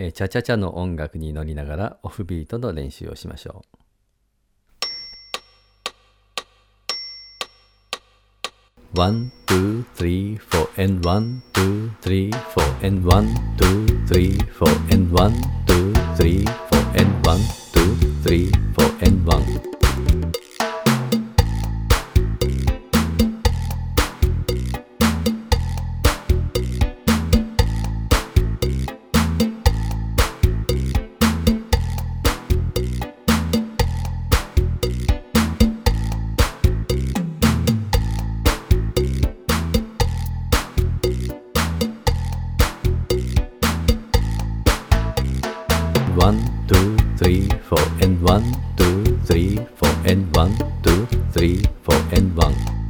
チャチャチャの音楽に乗りながらオフビートの練習をしましょう。1, 2, 3, 4 and 1, 2, 3, 4 and 1, 2, 3, 4 and 1, 2, 3, 4 and 1, 2, 3, 4 and 1。1, 2, 3, 4 and 1, 2, 3, 4 and 1, 2, 3, 4 and 1。